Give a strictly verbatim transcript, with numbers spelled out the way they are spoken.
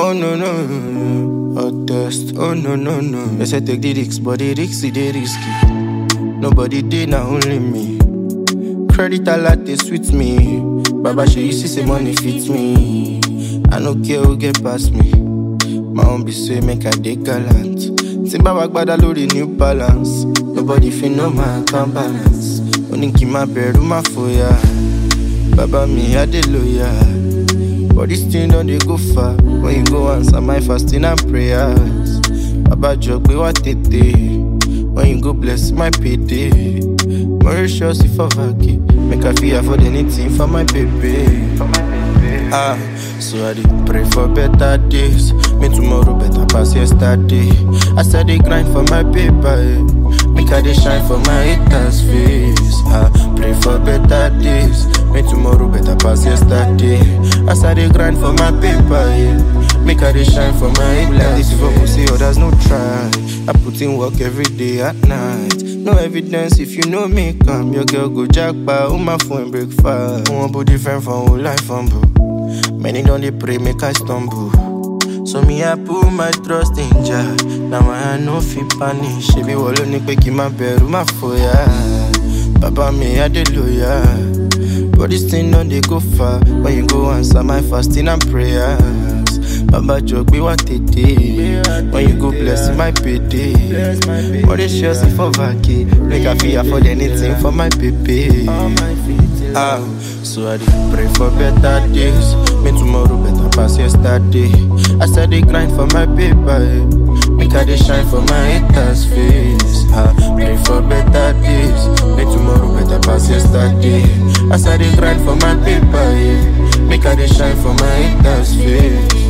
Oh no no no, hot test. Oh no no no. They say take the risks, but the risks is the risky. Nobody did, not only me. Credit a lot, they sweet me. Baba, she you see say money fits me. I no care who get past me. My own be say make I dey gallant. Timba wagbada lori new balance. Nobody feel no man can balance. Only keep my bed my foya. Baba me I dey loyal. But this thing don't dey go far. When you go answer my fasting and prayers. Baba jog be what tete. When you go bless my payday. Mauritius if I vacate. Make I feel afford anything for my baby. For my baby. Ah, so I dey pray for better days. Me tomorrow better pass yesterday. I said they grind for my paper. Eh. Make I dey shine for my haters' face. Ah, pray for better days. Me tomorrow better pass yesterday. I said they grind for my paper. Eh. Make I dey shine for my haters' like this if I go see others no try. I put in work every day at night. No evidence if you know me come. Your girl go jackpot on my phone break fast. One body different from whole life humble. Many don't they pray make I stumble. So me I put my trust in Jah. Now I know fi panic. She be wallow ni pe ki ma beru ma foya. Baba me I dey loyal. But this thing don't they go far. When you go answer my fasting and prayers. Baba jog be what it is. When you go bless my payday. Mauritius if I vacate. Make I feel afford anything for my baby. Ah, so I dey pray for better days. Me tomorrow better pass yesterday. I said they grind for my paper. Eh. Make I dey shine for my haters' face. Ah, pray for better days. Me tomorrow better pass yesterday. I said they grind for my paper. Eh. Make I dey shine for my haters' face.